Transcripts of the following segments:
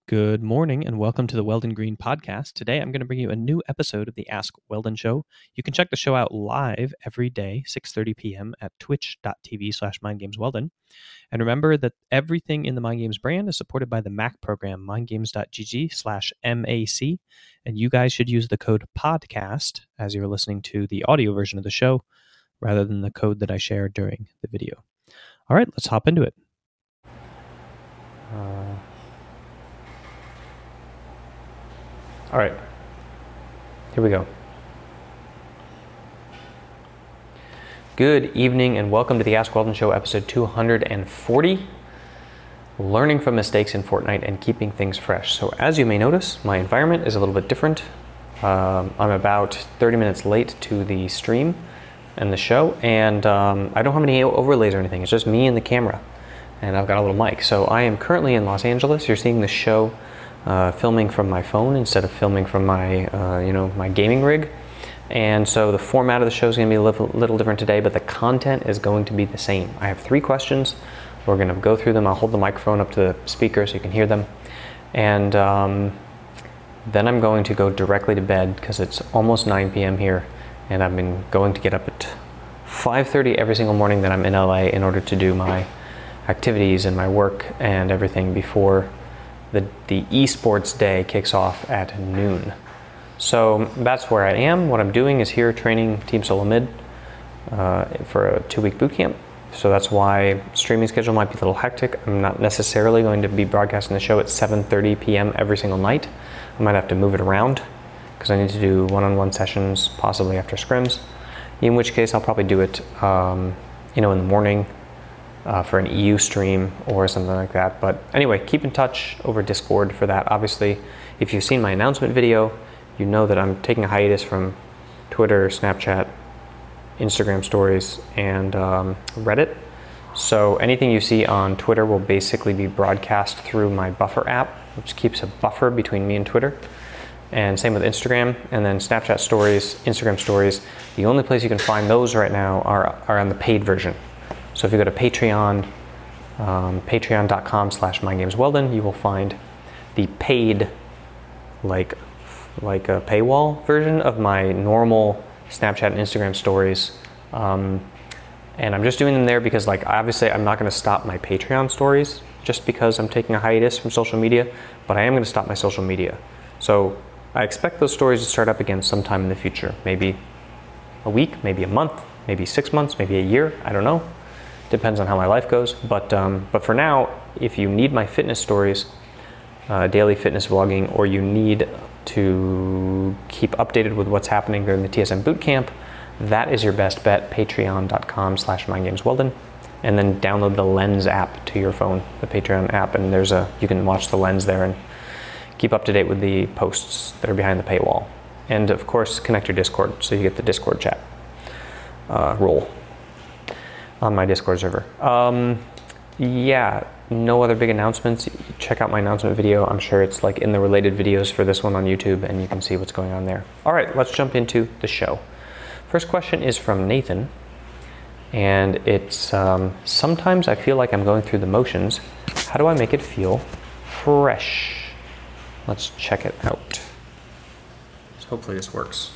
Good morning and welcome to the Weldon Green podcast. Today I'm going to bring you a new episode of the Ask Weldon Show. You can check the show out live every day, 6:30 p.m. at twitch.tv/mindgamesweldon. And remember that everything in the Mind Games brand is supported by the Mac program, mindgames.gg/MAC. And you guys should use the code PODCAST as you're listening to the audio version of the show rather than the code that I share during the video. All right, let's hop into it. All right, here we go. Good evening and welcome to the Ask Weldon Show, episode 240, learning from mistakes in Fortnite and keeping things fresh. So as you may notice, my environment is a little bit different. I'm about 30 minutes late to the stream and the show, and I don't have any overlays or anything. It's just me and the camera, and I've got a little mic. So I am currently in Los Angeles. You're seeing the show filming from my phone instead of filming from my, my gaming rig. And so the format of the show is going to be a little different today, but the content is going to be the same. I have 3 questions. We're going to go through them. I'll hold the microphone up to the speaker so you can hear them. And then I'm going to go directly to bed because it's almost 9 p.m. here. And I've been going to get up at 5:30 every single morning that I'm in LA in order to do my activities and my work and everything before the esports day kicks off at noon. So that's where I am. What I'm doing is here training Team Solo Mid for a 2-week boot camp. So that's why streaming schedule might be a little hectic. I'm not necessarily going to be broadcasting the show at 7:30 p.m. every single night. I might have to move it around because I need to do one-on-one sessions possibly after scrims, in which case I'll probably do it in the morning for an EU stream or something like that. But anyway, keep in touch over Discord for that. Obviously, if you've seen my announcement video, you know that I'm taking a hiatus from Twitter, Snapchat, Instagram stories, and Reddit. So anything you see on Twitter will basically be broadcast through my Buffer app, which keeps a buffer between me and Twitter. And same with Instagram, and then Snapchat stories, Instagram stories. The only place you can find those right now are on the paid version. So if you go to Patreon, patreon.com/mindgamesweldon, you will find the paid, like a paywall version of my normal Snapchat and Instagram stories. And I'm just doing them there because obviously I'm not going to stop my Patreon stories just because I'm taking a hiatus from social media, but I am going to stop my social media. So I expect those stories to start up again sometime in the future, maybe a week, maybe a month, maybe 6 months, maybe a year, I don't know. Depends on how my life goes. But for now, if you need my fitness stories, daily fitness vlogging, or you need to keep updated with what's happening during the TSM bootcamp, that is your best bet, patreon.com/mindgamesweldon. And then download the Lens app to your phone, the Patreon app, and you can watch the Lens there and keep up to date with the posts that are behind the paywall. And of course, connect your Discord so you get the Discord chat role on my Discord server. No other big announcements. Check out my announcement video. I'm sure it's in the related videos for this one on YouTube, and you can see what's going on there. All right, let's jump into the show. First question is from Nathan, and it's, sometimes I feel like I'm going through the motions. How do I make it feel fresh? Let's check it out. So hopefully this works.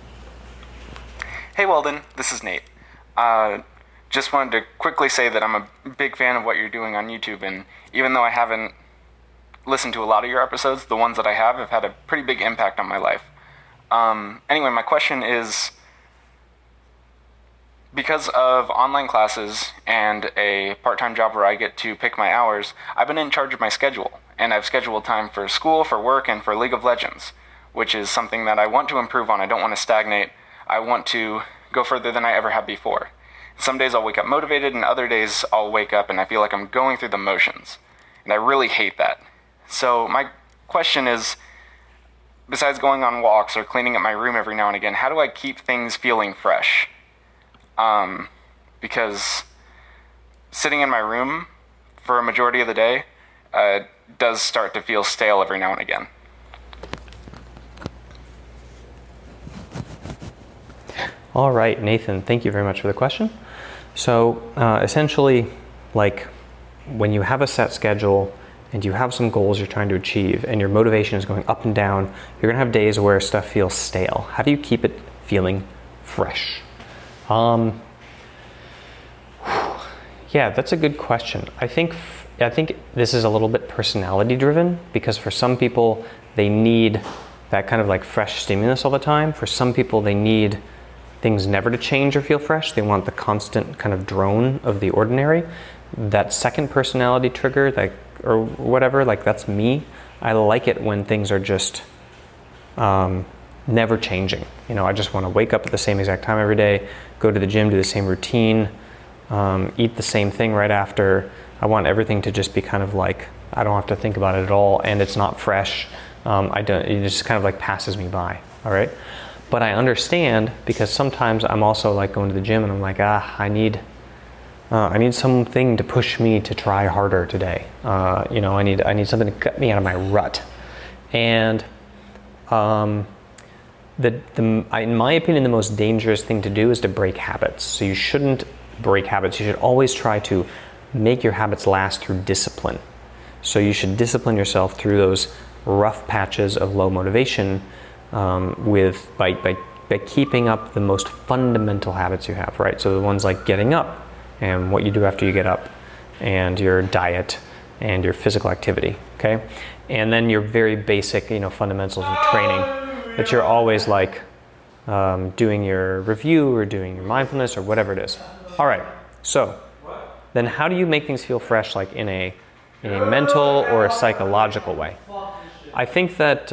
Hey Weldon, this is Nate. Just wanted to quickly say that I'm a big fan of what you're doing on YouTube, and even though I haven't listened to a lot of your episodes, the ones that I have had a pretty big impact on my life. Anyway, my question is, because of online classes and a part-time job where I get to pick my hours, I've been in charge of my schedule, and I've scheduled time for school, for work, and for League of Legends, which is something that I want to improve on. I don't want to stagnate. I want to go further than I ever have before. Some days I'll wake up motivated, and other days I'll wake up and I feel like I'm going through the motions. And I really hate that. So my question is, besides going on walks or cleaning up my room every now and again, how do I keep things feeling fresh? Because sitting in my room for a majority of the day does start to feel stale every now and again. All right, Nathan, thank you very much for the question. So essentially, when you have a set schedule and you have some goals you're trying to achieve and your motivation is going up and down, you're gonna have days where stuff feels stale. How do you keep it feeling fresh? Yeah, that's a good question. I think this is a little bit personality driven, because for some people they need that kind of like fresh stimulus all the time. For some people they need things never to change or feel fresh. They want the constant kind of drone of the ordinary. That second personality trigger, like, or whatever, like that's me. I like it when things are just never changing. You know, I just want to wake up at the same exact time every day, go to the gym, do the same routine, eat the same thing right after. I want everything to just be kind of like, I don't have to think about it at all, and it's not fresh. It just kind of like passes me by, all right? But I understand, because sometimes I'm also like going to the gym and I'm like, I need something to push me to try harder today. You know, I need something to cut me out of my rut. And in my opinion, the most dangerous thing to do is to break habits. So you shouldn't break habits. You should always try to make your habits last through discipline. So you should discipline yourself through those rough patches of low motivation by keeping up the most fundamental habits you have, right? So the ones like getting up and what you do after you get up, and your diet and your physical activity, okay? And then your very basic, you know, fundamentals of training, that you're always like doing your review or doing your mindfulness or whatever it is. All right, so then how do you make things feel fresh, like in a mental or a psychological way? I think that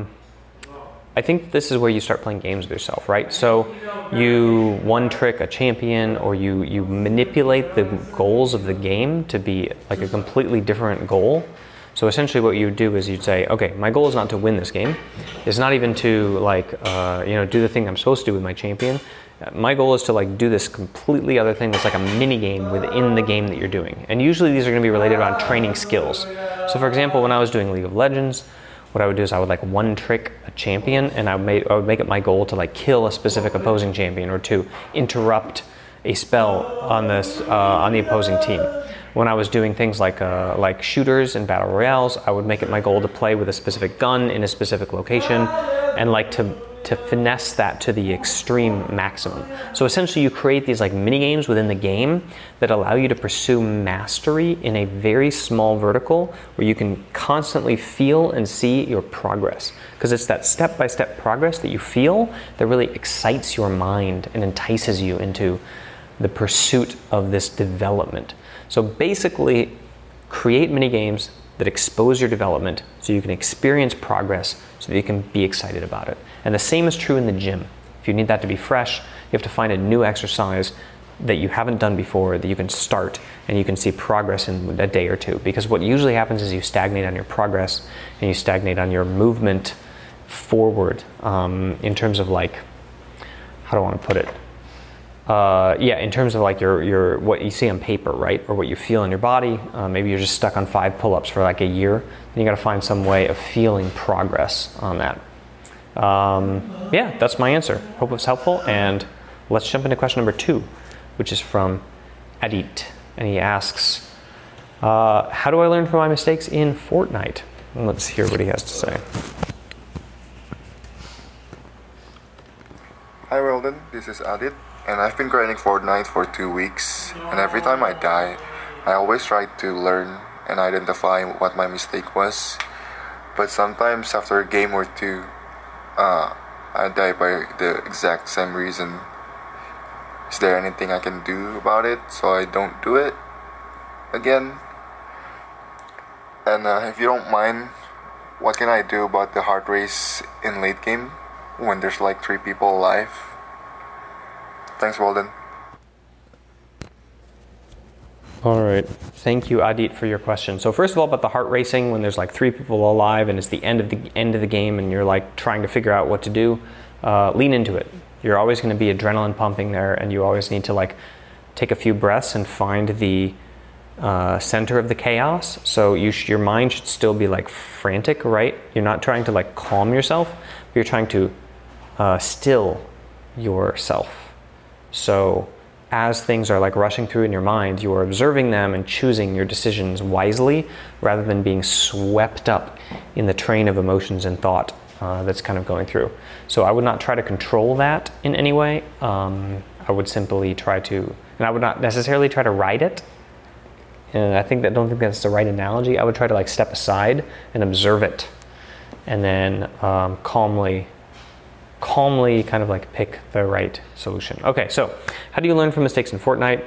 this is where you start playing games with yourself, right? So you one trick a champion, or you manipulate the goals of the game to be like a completely different goal. So essentially what you do is you'd say, okay, my goal is not to win this game. It's not even to like, do the thing I'm supposed to do with my champion. My goal is to like do this completely other thing that's like a mini game within the game that you're doing. And usually these are going to be related around training skills. So for example, when I was doing League of Legends, what I would do is I would like one trick a champion, and I would make it my goal to like kill a specific opposing champion, or to interrupt a spell on the opposing team. When I was doing things like shooters and battle royales, I would make it my goal to play with a specific gun in a specific location, and like to finesse that to the extreme maximum. So essentially you create these like mini games within the game that allow you to pursue mastery in a very small vertical, where you can constantly feel and see your progress. Because it's that step-by-step progress that you feel that really excites your mind and entices you into the pursuit of this development. So basically, create mini games that expose your development so you can experience progress, so that you can be excited about it. And the same is true in the gym. If you need that to be fresh, you have to find a new exercise that you haven't done before that you can start, and you can see progress in a day or two. Because what usually happens is you stagnate on your progress, and you stagnate on your movement forward, in terms of like, how do I want to put it? In terms of like your what you see on paper, right? Or what you feel in your body. Maybe you're just stuck on 5 pull-ups for like a year. Then you got to find some way of feeling progress on that. That's my answer. Hope it's helpful. And let's jump into question number 2, which is from Adit. And he asks, how do I learn from my mistakes in Fortnite? And let's hear what he has to say. Hi Weldon, this is Adit. And I've been grinding Fortnite for 2 weeks, and every time I die, I always try to learn and identify what my mistake was. But sometimes after a game or two, I die by the exact same reason. Is there anything I can do about it so I don't do it again? And if you don't mind, what can I do about the heart race in late game when there's like 3 people alive? Thanks, Walden. All right. Thank you, Adit, for your question. So first of all, about the heart racing, when there's like 3 people alive and it's the end of the game and you're like trying to figure out what to do, lean into it. You're always going to be adrenaline pumping there, and you always need to like take a few breaths and find the center of the chaos. So your mind should still be like frantic, right? You're not trying to like calm yourself, but you're trying to still yourself. So as things are like rushing through in your mind, you are observing them and choosing your decisions wisely rather than being swept up in the train of emotions and thought that's kind of going through. So I would not try to control that in any way. I would simply try to, and I would not necessarily try to ride it. And I don't think that's the right analogy. I would try to like step aside and observe it, and then calmly kind of like pick the right solution. Okay, so how do you learn from mistakes in Fortnite?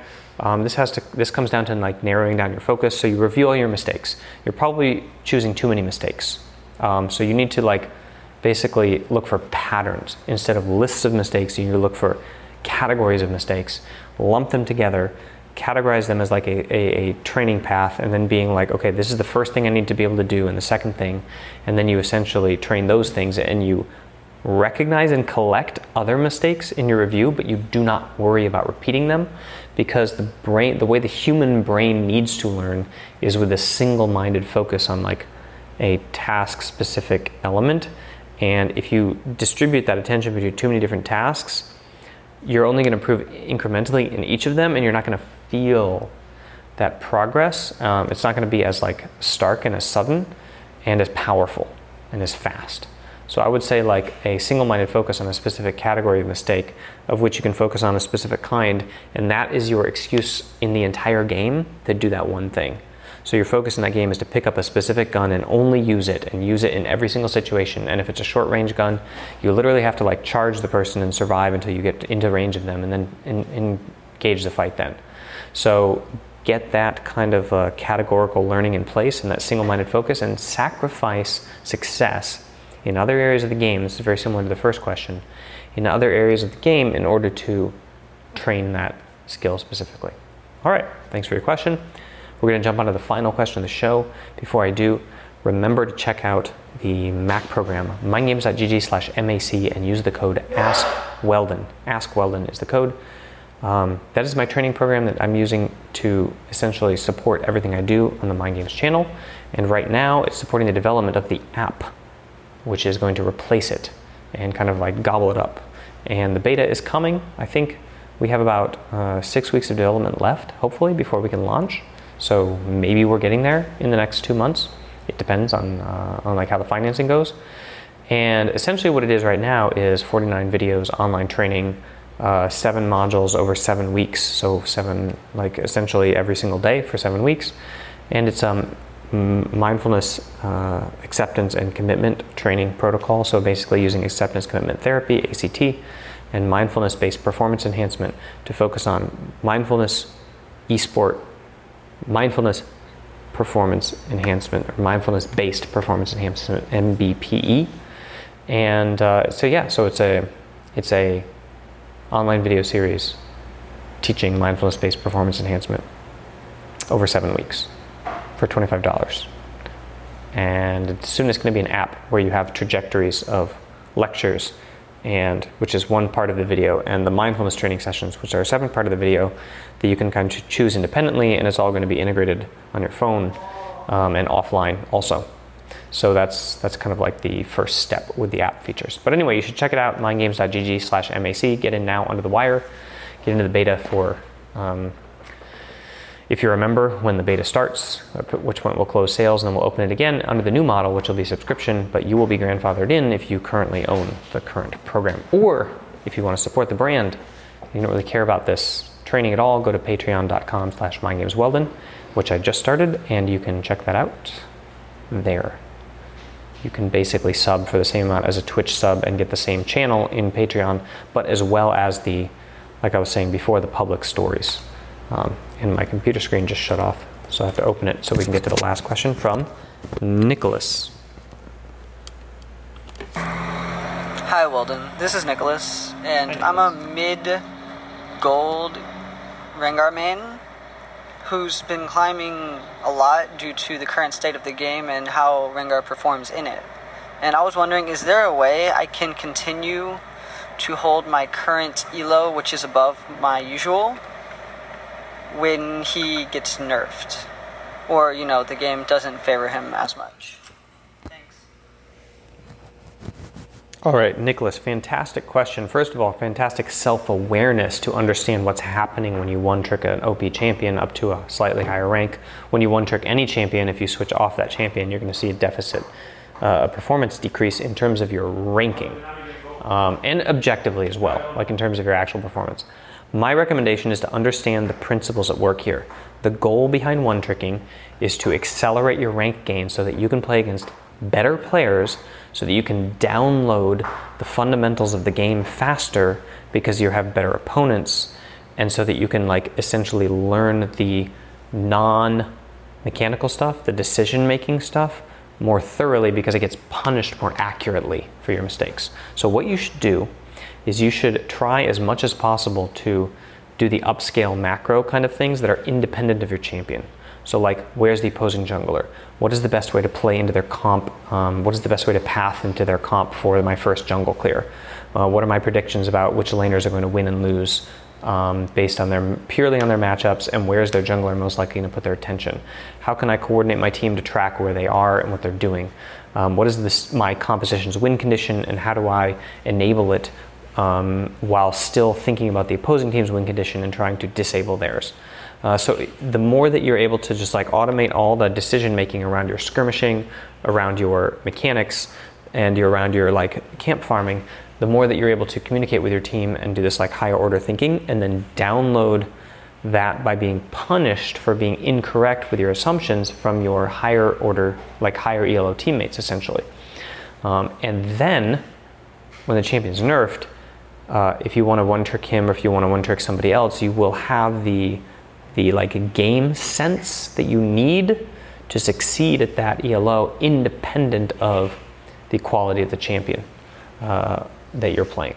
This comes down to like narrowing down your focus. So you review all your mistakes. You're probably choosing too many mistakes. So you need to like basically look for patterns instead of lists of mistakes. You need to look for categories of mistakes, lump them together, categorize them as like a training path, and then being like, okay, this is the first thing I need to be able to do, and the second thing, and then you essentially train those things, and you recognize and collect other mistakes in your review, but you do not worry about repeating them, because the way the human brain needs to learn is with a single-minded focus on like a task-specific element. And if you distribute that attention between too many different tasks, you're only going to improve incrementally in each of them, and you're not going to feel that progress. It's not going to be as like stark and as sudden and as powerful and as fast. So I would say like a single-minded focus on a specific category of mistake, of which you can focus on a specific kind, and that is your excuse in the entire game to do that one thing. So your focus in that game is to pick up a specific gun and only use it, and use it in every single situation. And if it's a short range gun, you literally have to like charge the person and survive until you get into range of them, and then engage the fight then. So get that kind of categorical learning in place and that single-minded focus, and sacrifice success in other areas of the game. This is very similar to the first question. In other areas of the game in order to train that skill specifically. All right, thanks for your question. We're going to jump onto the final question of the show. Before I do, remember to check out the Mac program, mindgames.gg/MAC, and use the code AskWeldon. AskWeldon is the code. That is my training program that I'm using to essentially support everything I do on the Mind Games channel. And right now, it's supporting the development of the app, which is going to replace it and kind of like gobble it up. And the beta is coming. I think we have about 6 weeks of development left, hopefully, before we can launch. So maybe we're getting there in the next 2 months. It depends on like how the financing goes. And essentially what it is right now is 49 videos, online training, 7 modules over 7 weeks. So 7, like essentially every single day for 7 weeks. And it's mindfulness, acceptance and commitment training protocol. So basically using acceptance commitment therapy, ACT, and mindfulness-based performance enhancement to focus on mindfulness, mindfulness performance enhancement, or mindfulness-based performance enhancement, MBPE. And so it's a online video series teaching mindfulness-based performance enhancement over 7 weeks for $25. And soon it's going to be an app where you have trajectories of lectures, and which is one part of the video, and the mindfulness training sessions, which are a separate part of the video that you can kind of choose independently, and it's all going to be integrated on your phone and offline also. So that's kind of like the first step with the app features. But anyway, you should check it out, mindgames.gg/MAC. Get in now under the wire. Get into the beta for, if you're a member, when the beta starts, at which point we'll close sales, and then we'll open it again under the new model, which will be subscription, but you will be grandfathered in if you currently own the current program. Or if you want to support the brand, you don't really care about this training at all, go to patreon.com/mindgamesweldon, which I just started, and you can check that out there. You can basically sub for the same amount as a Twitch sub and get the same channel in Patreon, but as well as the, like I was saying before, the public stories. And my computer screen just shut off, so I have to open it so we can get to the last question from Nicholas. Hi Weldon, this is Nicholas, and I'm a mid-gold Rengar main who's been climbing a lot due to the current state of the game and how Rengar performs in it. And I was wondering, is there a way I can continue to hold my current elo, which is above my usual, when he gets nerfed? Or, you know, the game doesn't favor him as much. Thanks. All right, Nicholas, fantastic question. First of all, fantastic self-awareness to understand what's happening when you one-trick an OP champion up to a slightly higher rank. When you one-trick any champion, if you switch off that champion, you're going to see a deficit, a performance decrease in terms of your ranking, and objectively as well, like in terms of your actual performance. My recommendation is to understand the principles at work here. The goal behind one-tricking is to accelerate your rank gain so that you can play against better players, so that you can download the fundamentals of the game faster because you have better opponents, and so that you can like essentially learn the non-mechanical stuff, the decision-making stuff, more thoroughly because it gets punished more accurately for your mistakes. So what you should do is you should try as much as possible to do the upscale macro kind of things that are independent of your champion. So like, where's the opposing jungler? What is the best way to play into their comp? What is the best way to path into their comp for my first jungle clear? What are my predictions about which laners are going to win and lose based on purely on their matchups, and where's their jungler most likely to put their attention? How can I coordinate my team to track where they are and what they're doing? What is my composition's win condition, and how do I enable it while still thinking about the opposing team's win condition and trying to disable theirs? So the more that you're able to just like automate all the decision making around your skirmishing, around your mechanics, and around your like camp farming, the more that you're able to communicate with your team and do this like higher order thinking, and then download that by being punished for being incorrect with your assumptions from your higher order, like higher ELO teammates essentially. And then when the champion's nerfed, if you want to one trick him or if you want to one trick somebody else, you will have the like game sense that you need to succeed at that ELO, independent of the quality of the champion that you're playing.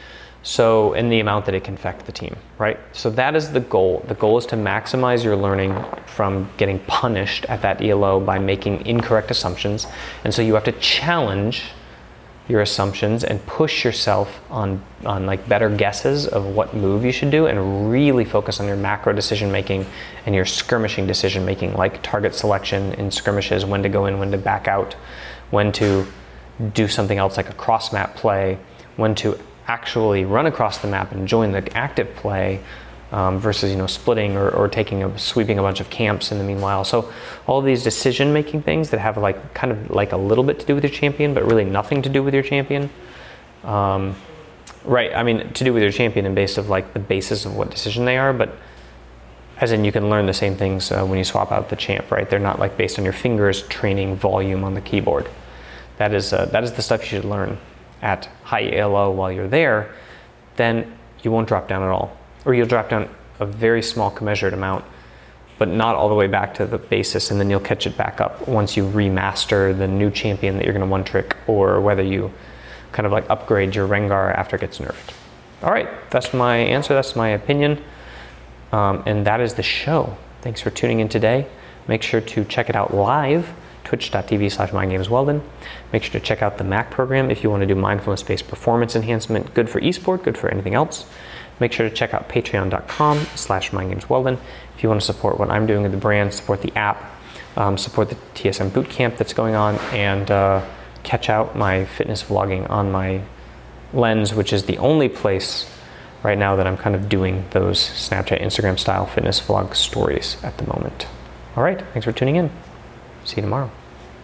So, and the amount that it can affect the team, right? So that is the goal. The goal is to maximize your learning from getting punished at that ELO by making incorrect assumptions. And so you have to challenge your assumptions and push yourself on like better guesses of what move you should do, and really focus on your macro decision making and your skirmishing decision making, like target selection in skirmishes, when to go in, when to back out, when to do something else like a cross map play, when to actually run across the map and join the active play, versus splitting or sweeping a bunch of camps in the meanwhile. So all of these decision making things that have like kind of like a little bit to do with your champion, but really nothing to do with your champion. Right, I mean, to do with your champion and based of like the basis of what decision they are, but as in you can learn the same things when you swap out the champ, right? They're not like based on your fingers training volume on the keyboard. That is the stuff you should learn at high ELO while you're there. Then you won't drop down at all. Or you'll drop down a very small commensurate amount, but not all the way back to the basis, and then you'll catch it back up once you remaster the new champion that you're going to one trick, or whether you kind of like upgrade your Rengar after it gets nerfed. All right, that's my answer, that's my opinion, and that is the show. Thanks for tuning in today. Make sure to check it out live, twitch.tv/MindGamesWeldon. Make sure to check out the Mac program if you want to do mindfulness-based performance enhancement, good for esport, good for anything else. Make sure to check out patreon.com/MindGamesWeldon if you want to support what I'm doing with the brand, support the app, support the TSM bootcamp that's going on, and catch out my fitness vlogging on my Lens, which is the only place right now that I'm kind of doing those Snapchat, Instagram style fitness vlog stories at the moment. All right, thanks for tuning in. See you tomorrow.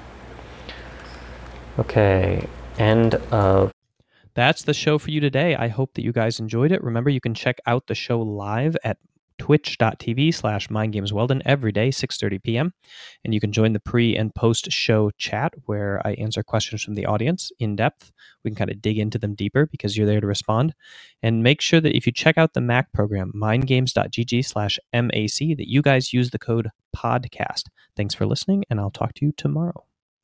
Okay, end of. That's the show for you today. I hope that you guys enjoyed it. Remember, you can check out the show live at twitch.tv/MindGamesWeldon every day, 6:30 p.m. And you can join the pre and post show chat where I answer questions from the audience in depth. We can kind of dig into them deeper because you're there to respond. And make sure that if you check out the Mac program, mindgames.gg/MAC, that you guys use the code PODCAST. Thanks for listening, and I'll talk to you tomorrow.